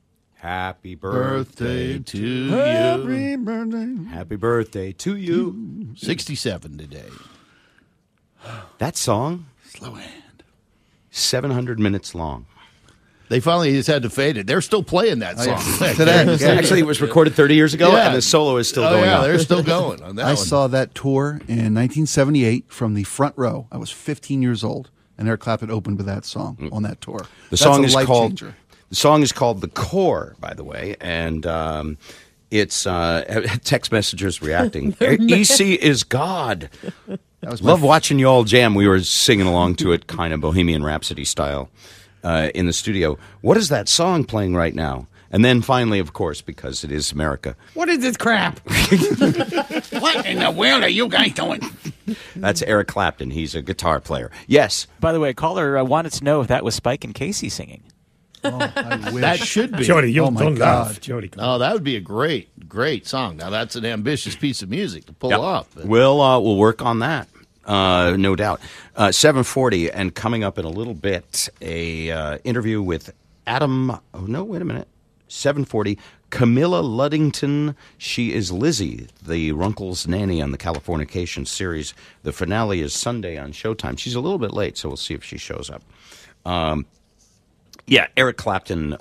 Happy birthday to you. Happy birthday. Happy birthday to you. 67 today. That song, Slow hand. 700 minutes long. They finally just had to fade it. They're still playing that song today. Actually, it was recorded 30 years ago, Yeah. and the solo is still going on. They're still going on that I one. saw that tour in 1978 from the front row. I was 15 years old, and Eric Clapton opened with that song on that tour. The That's song a is life called changer. The song is called "The Core," by the way, and it's text messengers reacting. EC is God. Love watching you all jam. We were singing along to it, kind of Bohemian Rhapsody style, in the studio. What is that song playing right now? And then finally, of course, because it is America. What is this crap? What in the world are you guys doing? That's Eric Clapton. He's a guitar player. Yes. By the way, a caller wanted to know if that was Spike and Casey singing. Oh, I wish. That should be. Jody, you Oh, my don't God. laugh. Jody, Oh, that would be a great song. Now, that's an ambitious piece of music to pull Yep. off. We'll work on that, no doubt. 7:40, and coming up in a little bit, a interview with Adam. Oh no, wait a minute. 7:40, Camilla Luddington. She is Lizzie, the Runkle's nanny on the Californication series. The finale is Sunday on Showtime. She's a little bit late, so we'll see if she shows up. Eric Clapton,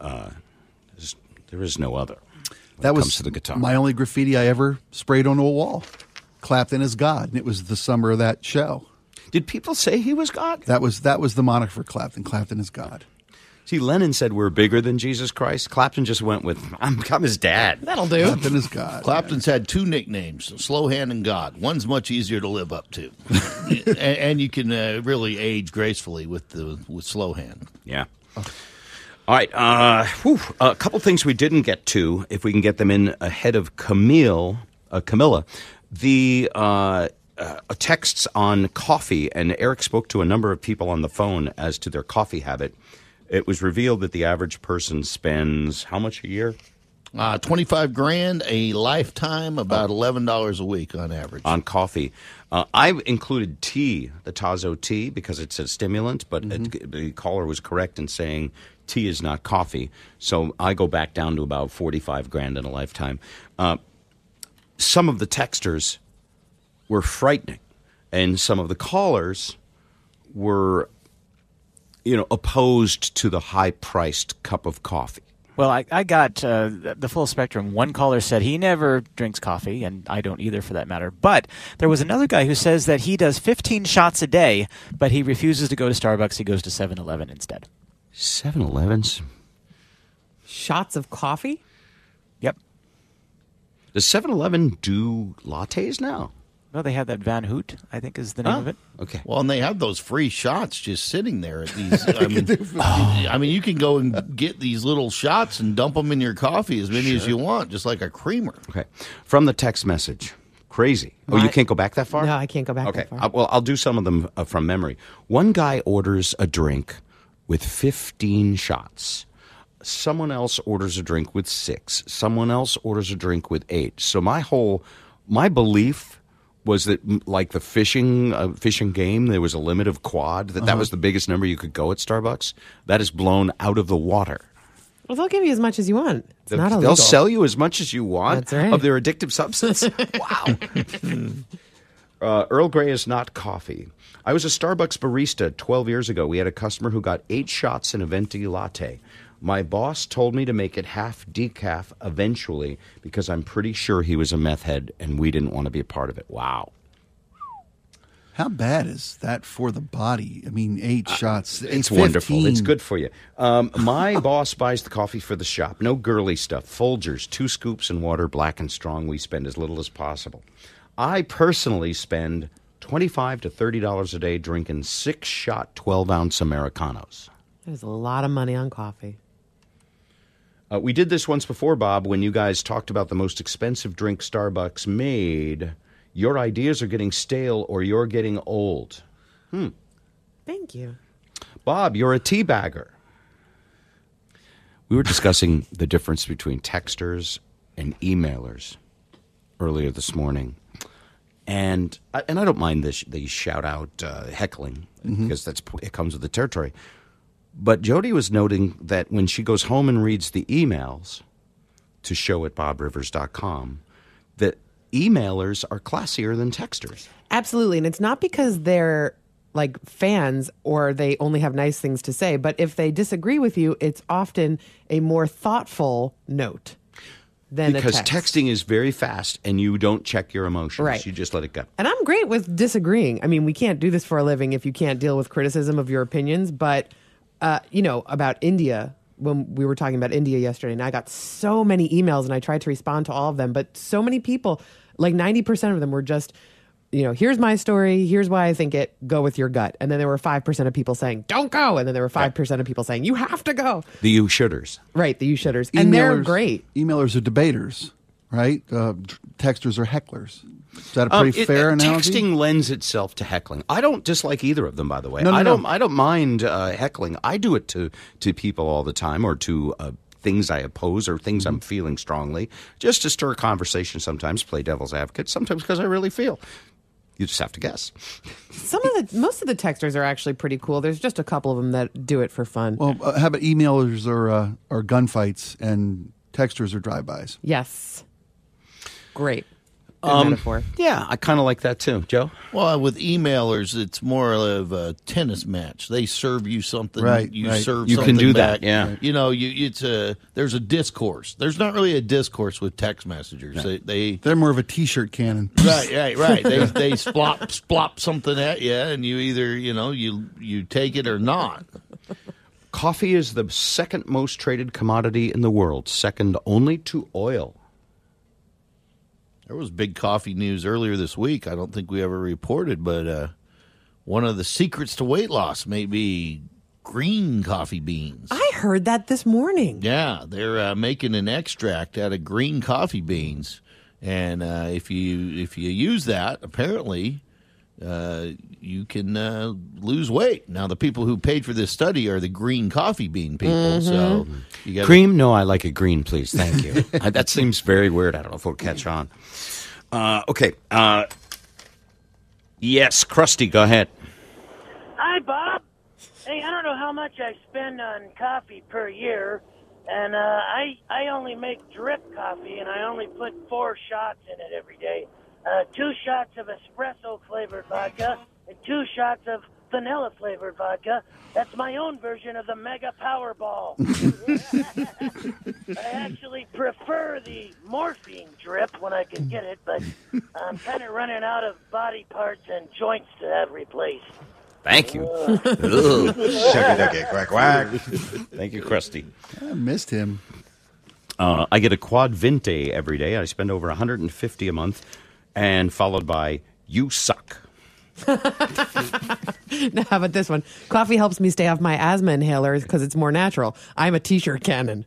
there is no other. That comes was to the guitar. my only graffiti I ever sprayed onto a wall. Clapton is God, and it was the summer of that show. Did people say he was God? That was the moniker for Clapton. Clapton is God. See, Lennon said we're bigger than Jesus Christ. Clapton just went with, I'm his dad. That'll do. Clapton is God. Clapton's had 2 nicknames, Slow Hand and God. One's much easier to live up to. and you can really age gracefully with Slow Hand. Yeah. All right. A couple things we didn't get to, if we can get them in ahead of Camilla. The texts on coffee, and Eric spoke to a number of people on the phone as to their coffee habit. It was revealed that the average person spends how much a year? $25,000 a lifetime, about $11 a week on average. On coffee. I've included tea, the Tazo tea, because it's a stimulant, but the caller was correct in saying tea is not coffee. So I go back down to about $45,000 in a lifetime. Some of the texters were frightening, and some of the callers were opposed to the high-priced cup of coffee. Well, I got the full spectrum. One caller said he never drinks coffee, and I don't either for that matter. But there was another guy who says that he does 15 shots a day, but he refuses to go to Starbucks. He goes to 7-Eleven instead. 7-Elevens? Shots of coffee? Yep. Does 7-Eleven do lattes now? Well, they have that Van Hoot, I think is the name of it. Okay. Well, and they have those free shots just sitting there at these. I mean, you can go and get these little shots and dump them in your coffee as many as you want, just like a creamer. Okay. From the text message. Crazy. You can't go back that far? No, I can't go back that far. Well, I'll do some of them from memory. One guy orders a drink with 15 shots. Someone else orders a drink with 6. Someone else orders a drink with 8. So my belief was that, like the fishing game, there was a limit of quad, that was the biggest number you could go at Starbucks. That is blown out of the water. Well, they'll give you as much as you want. It's not illegal. They'll sell you as much as you want That's right. of their addictive substance. Wow. Earl Grey is not coffee. I was a Starbucks barista 12 years ago. We had a customer who got 8 shots in a venti latte. My boss told me to make it half decaf eventually because I'm pretty sure he was a meth head and we didn't want to be a part of it. Wow. How bad is that for the body? I mean, 8 shots. It's wonderful. It's good for you. My boss buys the coffee for the shop. No girly stuff. Folgers, 2 scoops in water, black and strong. We spend as little as possible. I personally spend $25 to $30 a day drinking 6-shot, 12-ounce Americanos. There's a lot of money on coffee. We did this once before, Bob, when you guys talked about the most expensive drink Starbucks made. Your ideas are getting stale or you're getting old. Thank you. Bob, you're a teabagger. We were discussing the difference between texters and emailers earlier this morning. And I don't mind the shout-out heckling because it comes with the territory. But Jody was noting that when she goes home and reads the emails to show@bobrivers.com, that emailers are classier than texters. Absolutely. And it's not because they're like fans or they only have nice things to say, but if they disagree with you, it's often a more thoughtful note than because a text. Texting is very fast and you don't check your emotions. Right. You just let it go. And I'm great with disagreeing. I mean, we can't do this for a living if you can't deal with criticism of your opinions, but about India, when we were talking about India yesterday, and I got so many emails and I tried to respond to all of them, but so many people, like 90% of them were just, here's my story, here's why I think it, go with your gut. And then there were 5% of people saying, don't go. And then there were 5% of people saying, you have to go. The you shoulders. Right, the you shoulders. And they're great. Emailers are debaters, right? Texters are hecklers. Is that a pretty fair analogy? Texting lends itself to heckling. I don't dislike either of them, by the way. No. I don't mind heckling. I do it to people all the time, or to things I oppose or things I'm feeling strongly, just to stir a conversation. Sometimes play devil's advocate. Sometimes because I really feel. You just have to guess. Most of the texters are actually pretty cool. There's just a couple of them that do it for fun. Well, how about emailers or gunfights and Texters are drive-bys. Yes. Great. Good metaphor. Yeah, I kind of like that too, Joe. Well, with emailers, it's more of a tennis match. They serve you something, Right, you right. serve You something can do back. that, yeah. You know, there's a discourse. There's not really a discourse with text messengers. They're more of a T-shirt cannon. Right. They splop something at you, and you either you take it or not. Coffee is the second most traded commodity in the world, second only to oil. There was big coffee news earlier this week. I don't think we ever reported, but one of the secrets to weight loss may be green coffee beans. I heard that this morning. Yeah, they're making an extract out of green coffee beans, and if you use that, apparently you can lose weight. Now, the people who paid for this study are the green coffee bean people. So you got Cream? No, I like it green, please. Thank you. That seems very weird. I don't know if it'll catch on. Okay. Yes, Krusty, go ahead. Hi, Bob. Hey, I don't know how much I spend on coffee per year, and I only make drip coffee, and I only put 4 shots in it every day. 2 shots of espresso-flavored vodka and 2 shots of vanilla-flavored vodka. That's my own version of the Mega Powerball. I actually prefer the morphine drip when I can get it, but I'm kind of running out of body parts and joints to have replaced. Thank you. Shucky-ducky, quack, quack. Thank you, Krusty. I missed him. I get a Quad Vinte every day. I spend over $150 a month, and followed by "You suck." Now, how about this one? Coffee helps me stay off my asthma inhalers because it's more natural. I'm a T-shirt cannon.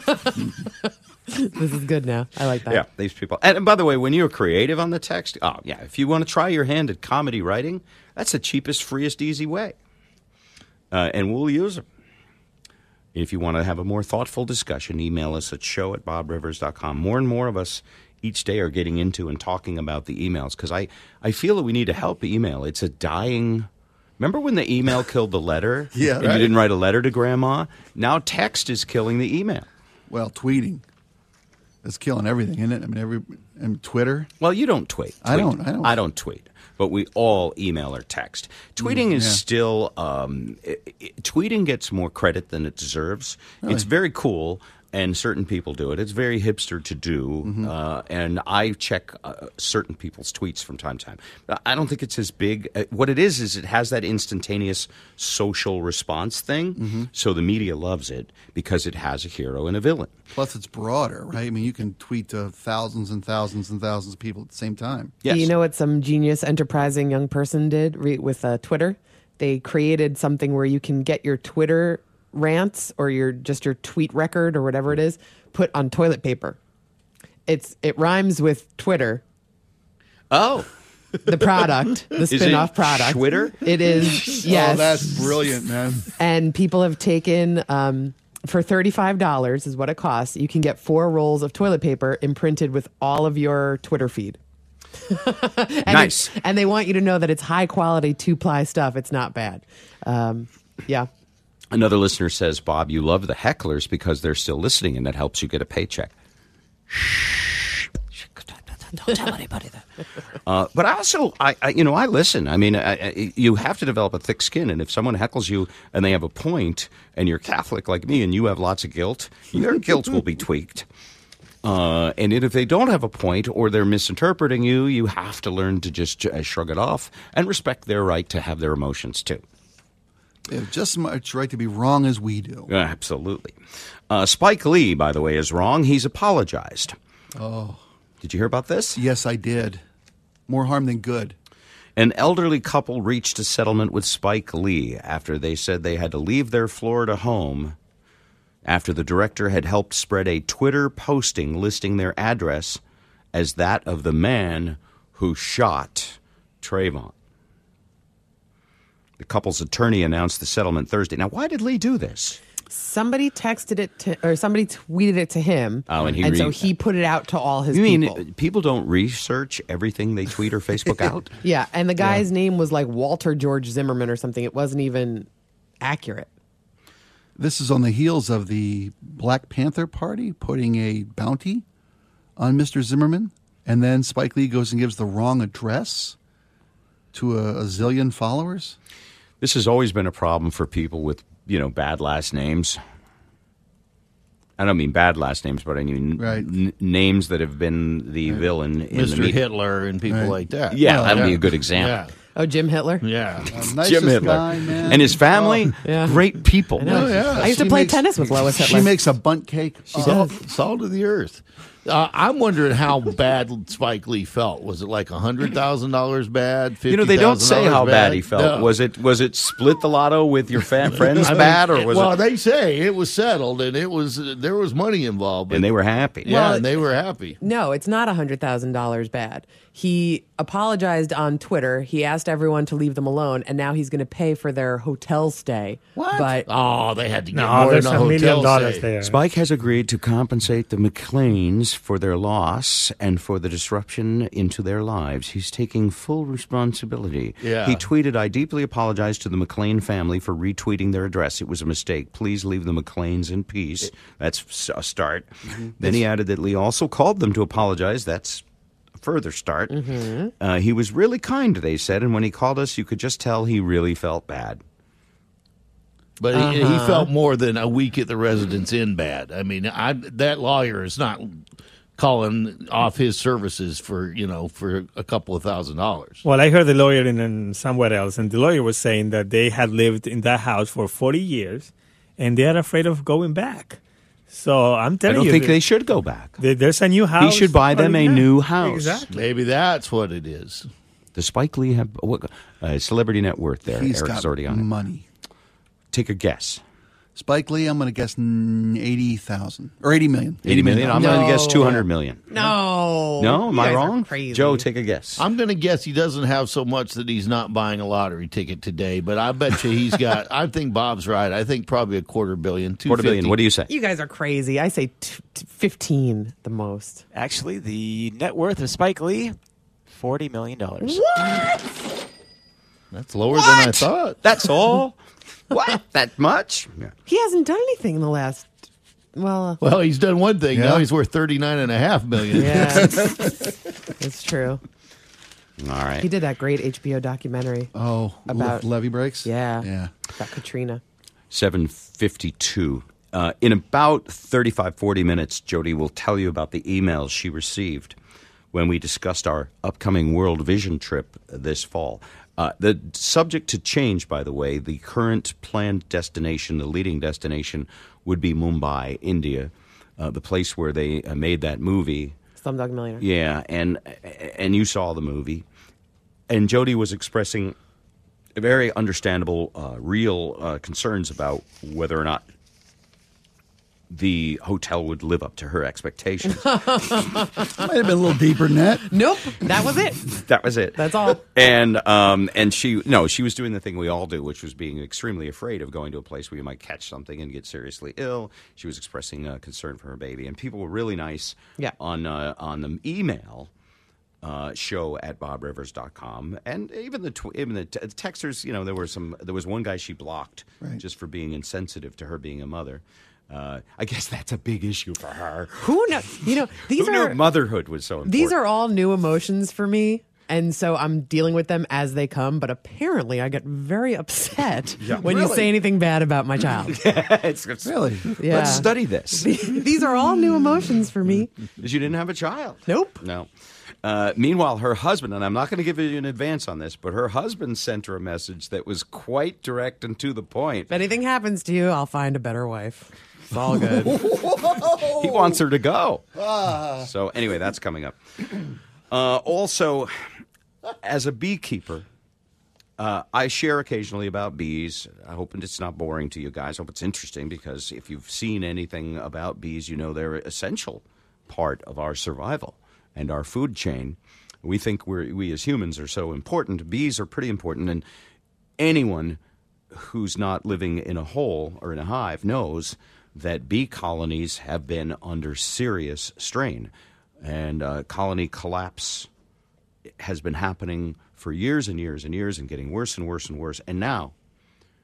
This is good now. I like that. Yeah, these people. And by the way, when you're creative on the text, if you want to try your hand at comedy writing, that's the cheapest, freest, easy way. And we'll use them. If you want to have a more thoughtful discussion, email us at show@bobrivers.com. More and more of us each day are getting into and talking about the emails because I feel that we need to help email. It's a dying... Remember when the email killed the letter? Yeah, and right. you didn't write a letter to Grandma? Now text is killing the email. Well, tweeting. It's killing everything, isn't it? I mean, and Twitter. Well, you don't tweet. I don't tweet. But we all email or text. Tweeting is still tweeting gets more credit than it deserves. Really? It's very cool, and certain people do it. It's very hipster to do, and I check certain people's tweets from time to time. I don't think it's as big. What it is it has that instantaneous social response thing, so the media loves it because it has a hero and a villain. Plus, it's broader, right? I mean, you can tweet to thousands and thousands and thousands of people at the same time. Yes. You know what some genius, enterprising young person did with Twitter? They created something where you can get your Twitter rants or your tweet record or whatever it is put on toilet paper. It rhymes with Twitter. Oh. The product, the spin-off product. Twitter? It is, yes. Oh, that's brilliant, man. And people have taken, for $35 is what it costs, you can get 4 rolls of toilet paper imprinted with all of your Twitter feed. Nice. And they want you to know that it's high-quality 2-ply stuff. It's not bad. Yeah. Another listener says, Bob, you love the hecklers because they're still listening, and that helps you get a paycheck. Don't tell anybody that. But I listen. I mean, you have to develop a thick skin, and if someone heckles you and they have a point, and you're Catholic like me, and you have lots of guilt, your guilt will be tweaked. And if they don't have a point or they're misinterpreting you, you have to learn to just shrug it off and respect their right to have their emotions too. They have just as much right to be wrong as we do. Absolutely. Spike Lee, by the way, is wrong. He's apologized. Oh. Did you hear about this? Yes, I did. More harm than good. An elderly couple reached a settlement with Spike Lee after they said they had to leave their Florida home after the director had helped spread a Twitter posting listing their address as that of the man who shot Trayvon. The couple's attorney announced the settlement Thursday. Now, why did Lee do this? Somebody texted it to, or somebody tweeted it to him. Oh, and so he put it out to all his people. people. You mean people don't research everything they tweet or Facebook out? Yeah, and the guy's name was like Walter George Zimmerman or something. It wasn't even accurate. This is on the heels of the Black Panther Party putting a bounty on Mr. Zimmerman, and then Spike Lee goes and gives the wrong address to a zillion followers. This has always been a problem for people with, bad last names. I don't mean bad last names, but I mean names that have been the villain in Mr. the media. Hitler and people like that. Yeah, that would be a good example. Yeah. Oh, Jim Hitler? Yeah. Jim Hitler. Guy, man. And his family, great people. I know. I used to play tennis with Lois Hitler. She makes a bunt cake. Salt of the earth. I'm wondering how bad Spike Lee felt. Was it like $100,000 bad? $50,000 They don't say how bad he felt. No. Was it split the lotto with your friends bad, or was well, it? they say it was settled, and there was money involved, And they were happy. Yeah, and they were happy. No, it's not $100,000 bad. He apologized on Twitter. He asked everyone to leave them alone, and now he's going to pay for their hotel stay. What? But They had to get No, more there's than $1 million hotel stay. there. Spike has agreed to compensate the McClanes for their loss and for the disruption into their lives. He's taking full responsibility. Yeah. He tweeted, "I deeply apologize to the McClane family for retweeting their address. It was a mistake. Please leave the McClanes in peace." That's a start. Then he added that Lee also called them to apologize. That's a further start. He was really kind, they said, and when he called us, you could just tell he really felt bad. But he felt more than a week at the Residence Inn bad. I mean, that lawyer is not calling off his services for a couple of $1,000s. Well, I heard the lawyer in somewhere else, and the lawyer was saying that they had lived in that house for 40 years, and they are afraid of going back. So I'm telling you, I don't think they should go back. There's a new house. He should buy them a new house. Exactly. Maybe that's what it is. Does Spike Lee have celebrity net worth there? He's Eric's got already on it. money. Take a guess. Spike Lee, I'm going to guess 80,000 or 80 million. 80 million? I'm going to guess 200 million. No. No? Am You I guys are wrong? crazy. Joe, take a guess. I'm going to guess he doesn't have so much that he's not buying a lottery ticket today, but I bet you he's got, I think Bob's right. I think probably $250 million. $250 million. What do you say? you guys are crazy. I say 15 the most. Actually, the net worth of Spike Lee, $40 million. What? That's lower than I thought. That's all? What? That much? Yeah. He hasn't done anything in the last. Well, He's done one thing. Yeah. Now he's worth $39.5 million. yeah, it's true. All right. He did that great HBO documentary. Oh, About- levee breaks? Yeah, about Katrina. 7:52. In about 35, 40 minutes, Jody will tell you about the emails she received when we discussed our upcoming World Vision trip this fall. The subject to change, by the way, the current planned destination, the leading destination, would be Mumbai, India, the place where they made that movie. Slumdog Millionaire. Yeah, and you saw the movie. And Jody was expressing very understandable, real concerns about whether or not the hotel would live up to her expectations. Might have been a little deeper than that. Nope, that was it. That was it. That's all. And she was doing the thing we all do, which was being extremely afraid of going to a place where you might catch something and get seriously ill. She was expressing concern for her baby, and people were really nice on the email. Show at BobRivers.com, and even the texters. There was one guy she blocked just for being insensitive to her being a mother. I guess that's a big issue for her. Who knows? These Who knew motherhood was so important? These are all new emotions for me, and so I'm dealing with them as they come. But apparently, I get very upset when you say anything bad about my child. It's really. Yeah. Let's study this. These are all new emotions for me. Because you didn't have a child. Nope. No. Meanwhile, her husband, and I'm not going to give you an advance on this, but her husband sent her a message that was quite direct and to the point. If anything happens to you, I'll find a better wife. It's all good. He wants her to go. So anyway, that's coming up. Also, as a beekeeper, I share occasionally about bees. I hope it's not boring to you guys. I hope it's interesting, because if you've seen anything about bees, you know they're an essential part of our survival and our food chain. We think we as humans are so important. Bees are pretty important, and anyone who's not living in a hole or in a hive knows that bee colonies have been under serious strain, and colony collapse has been happening for years and years and years and getting worse and worse and worse. And now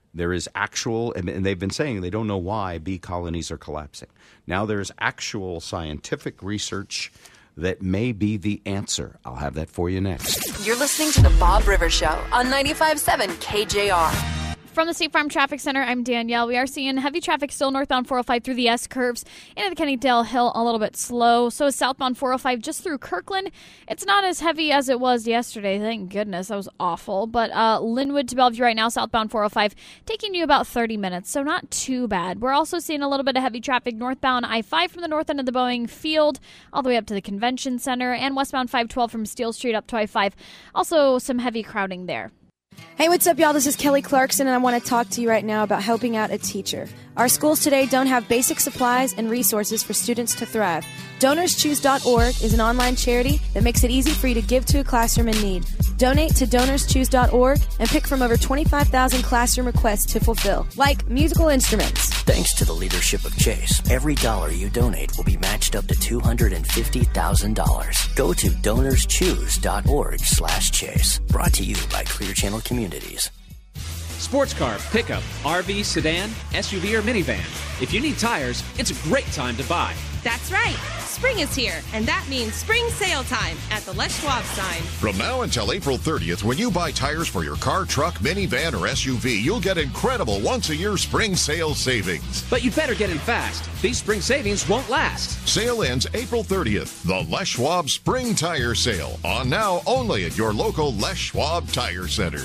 There is actual, and they've been saying they don't know why bee colonies are collapsing. Now there's actual scientific research that may be the answer. I'll have that for you next. You're listening to The Bob Rivers Show on 95.7 KJR. From the State Farm Traffic Center, I'm Danielle. We are seeing heavy traffic still northbound 405 through the S-curves. Into the Kennedale Hill, a little bit slow. So is southbound 405 just through Kirkland. It's not as heavy as it was yesterday. Thank goodness. That was awful. But Linwood to Bellevue right now, southbound 405, taking you about 30 minutes. So not too bad. We're also seeing a little bit of heavy traffic northbound I-5 from the north end of the Boeing Field all the way up to the Convention Center, and westbound 512 from Steel Street up to I-5. Also some heavy crowding there. Hey, what's up, y'all? This is Kelly Clarkson, and I want to talk to you right now about helping out a teacher. Our schools today don't have basic supplies and resources for students to thrive. DonorsChoose.org is an online charity that makes it easy for you to give to a classroom in need. Donate to DonorsChoose.org and pick from over 25,000 classroom requests to fulfill, like musical instruments. Thanks to the leadership of Chase, every dollar you donate will be matched up to $250,000. Go to DonorsChoose.org/Chase. Brought to you by Clear Channel Communities. Sports car, pickup, RV, sedan, SUV, or minivan. If you need tires, it's a great time to buy. That's right. Spring is here, and that means spring sale time at the Les Schwab sign. From now until April 30th, when you buy tires for your car, truck, minivan, or SUV, you'll get incredible once-a-year spring sale savings. But you better get in fast. These spring savings won't last. Sale ends April 30th. The Les Schwab Spring Tire Sale. On now only at your local Les Schwab Tire Center.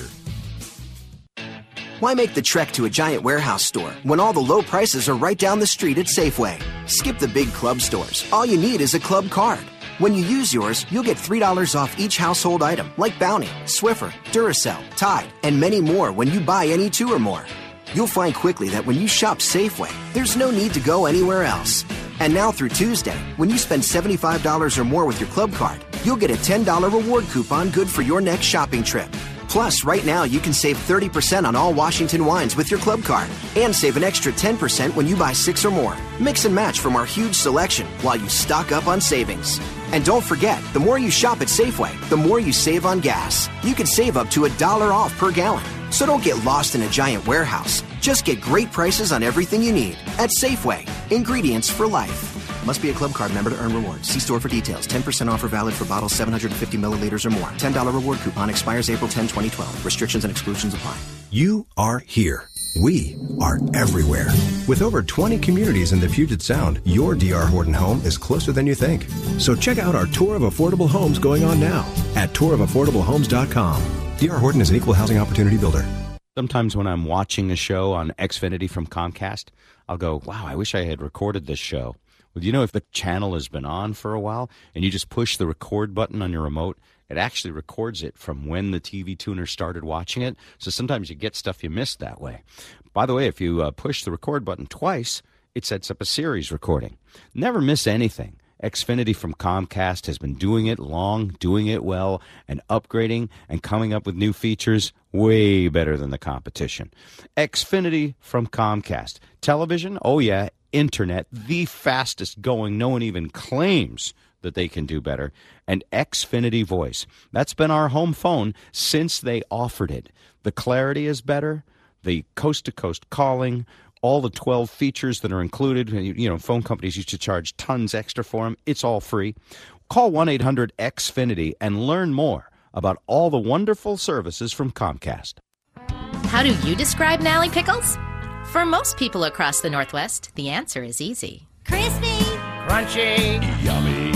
Why make the trek to a giant warehouse store when all the low prices are right down the street at Safeway? Skip the big club stores. All you need is a club card. When you use yours, you'll get $3 off each household item like Bounty, Swiffer, Duracell, Tide, and many more when you buy any two or more. You'll find quickly that when you shop Safeway, there's no need to go anywhere else. And now through Tuesday, when you spend $75 or more with your club card, you'll get a $10 reward coupon good for your next shopping trip. Plus, right now, you can save 30% on all Washington wines with your club card and save an extra 10% when you buy 6 or more. Mix and match from our huge selection while you stock up on savings. And don't forget, the more you shop at Safeway, the more you save on gas. You can save up to $1 off per gallon. So don't get lost in a giant warehouse. Just get great prices on everything you need at Safeway. Ingredients for life. Must be a club card member to earn rewards. See store for details. 10% offer valid for bottles 750 milliliters or more. $10 reward coupon expires April 10, 2012. Restrictions and exclusions apply. You are here. We are everywhere. With over 20 communities in the Puget Sound, your D.R. Horton home is closer than you think. So check out our tour of affordable homes going on now at tourofaffordablehomes.com. D.R. Horton is an equal housing opportunity builder. Sometimes when I'm watching a show on Xfinity from Comcast, I'll go, wow, I wish I had recorded this show. Well, you know, if the channel has been on for a while and you just push the record button on your remote, it actually records it from when the TV tuner started watching it. So sometimes you get stuff you missed that way. By the way, if you push the record button twice, it sets up a series recording. Never miss anything. Xfinity from Comcast has been doing it long, doing it well, and upgrading and coming up with new features way better than the competition. Xfinity from Comcast. Television? Oh, yeah. Internet, the fastest going. No one even claims that they can do better. And Xfinity Voice. That's been our home phone since they offered it. The clarity is better. The coast-to-coast calling, all the 12 features that are included. You know, phone companies used to charge tons extra for them. It's all free. Call 1-800-XFINITY and learn more about all the wonderful services from Comcast. How do you describe Nally Pickles? For most people across the Northwest, the answer is easy. Crispy, Crunchy, Yummy.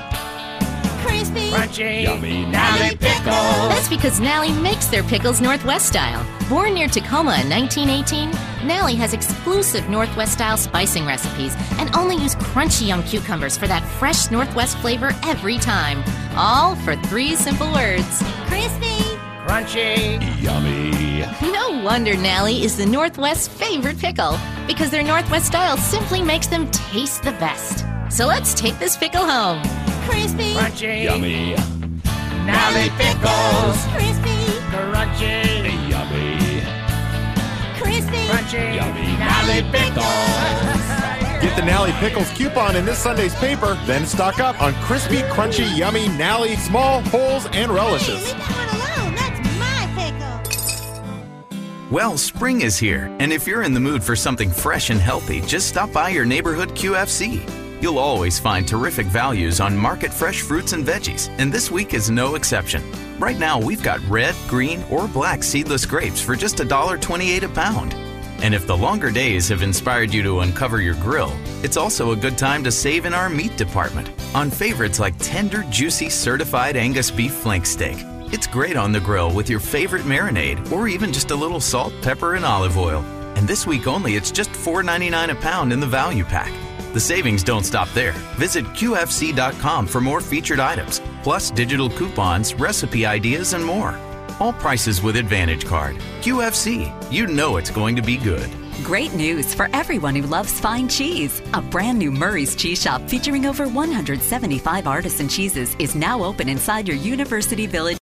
crispy, crunchy, Yummy Nally Pickles. That's because Nally makes their pickles Northwest style. Born near Tacoma in 1918, Nally has exclusive Northwest style spicing recipes and only use crunchy young cucumbers for that fresh Northwest flavor every time. All for 3 simple words. crispy, Crunchy, Yummy. No wonder Nally is the Northwest's favorite pickle, because their Northwest style simply makes them taste the best. So let's take this pickle home. crispy, Crunchy, Yummy. Nally Pickles. crispy, Crunchy, Yummy. crispy, Crunchy, Yummy. Nally Pickles. Get the Nally Pickles coupon in this Sunday's paper, then stock up on crispy, crunchy, yummy Nally small, wholes, and relishes. Leave that one alone. That's my pickle. Well, spring is here, and if you're in the mood for something fresh and healthy, just stop by your neighborhood QFC. You'll always find terrific values on market fresh fruits and veggies, and this week is no exception. Right now, we've got red, green, or black seedless grapes for just $1.28 a pound. And if the longer days have inspired you to uncover your grill, it's also a good time to save in our meat department on favorites like tender, juicy, certified Angus beef flank steak. It's great on the grill with your favorite marinade or even just a little salt, pepper, and olive oil. And this week only, it's just $4.99 a pound in the value pack. The savings don't stop there. Visit QFC.com for more featured items, plus digital coupons, recipe ideas, and more. All prices with Advantage Card. QFC, you know it's going to be good. Great news for everyone who loves fine cheese. A brand new Murray's Cheese Shop featuring over 175 artisan cheeses is now open inside your University Village.